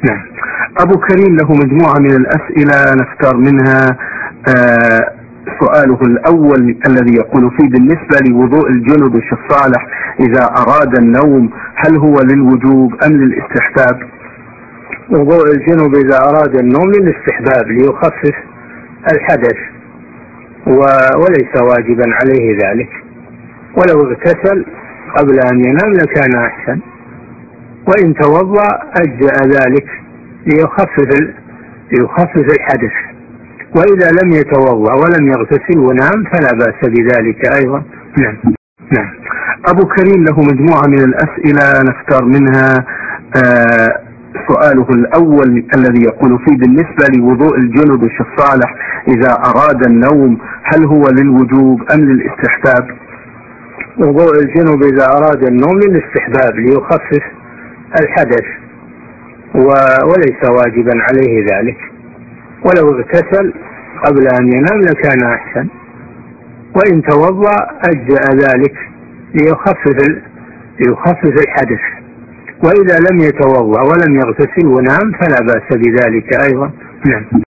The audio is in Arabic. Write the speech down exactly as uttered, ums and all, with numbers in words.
نعم. أبو كريم له مجموعة من الأسئلة نختار منها آه سؤاله الأول الذي يقول فيه: بالنسبة لوضوء الجنب الشيخ صالح إذا أراد النوم هل هو للوجوب أم للاستحباب؟ وضوء الجنب إذا أراد النوم للاستحباب ليخفف الحدث، وليس واجبا عليه ذلك، ولو اغتسل قبل أن ينام لكان أحسن، وإن توضأ أجزأ ذلك ليخفف ليخفف الحدث، وإذا لم يتوضأ ولم يغتسل ونام فلا بأس بذلك أيضا. نعم. نعم. أبو كريم له مجموعة من الأسئلة نختار منها آه سؤاله الأول الذي يقول فيه: بالنسبة لوضوء الجنب الشيخ صالح إذا أراد النوم هل هو للوجوب أم للاستحباب؟ وضوء الجنب إذا أراد النوم للاستحباب ليخفف الحدث، وليس واجبا عليه ذلك، ولو اغتسل قبل أن ينام لكان أحسن، وإن توضأ أجزأ ذلك ليخفف ليخفف الحدث، وإذا لم يتوضأ ولم يغتسل ونام فلا بأس بذلك أيضا. نعم.